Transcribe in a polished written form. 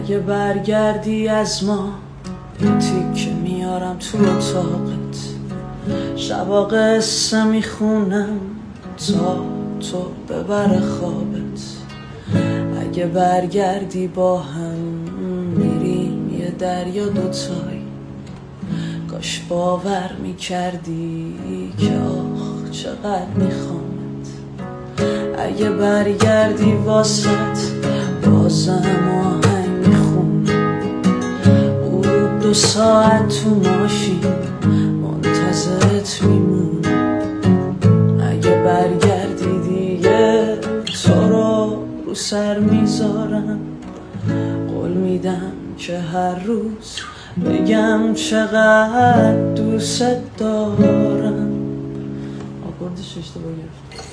اگه برگردی از ما یه تیکه میارم تو اتاقت، شبا قصه میخونم تا تو ببره خوابت. اگه برگردی با هم میریم یه دریا دوتایی، کاش باور میکردی که آخ چقدر میخوامت. اگه برگردی واسط بازم آهنگ میخونم، غروب 2 ساعت تو ماشین منتظرت میمونم. اگه برگردی دیگه تو رو سر میذارم، قول میدم که هر روز بگم چقدر دوست دارم. آکوردش اشتباه گرفت.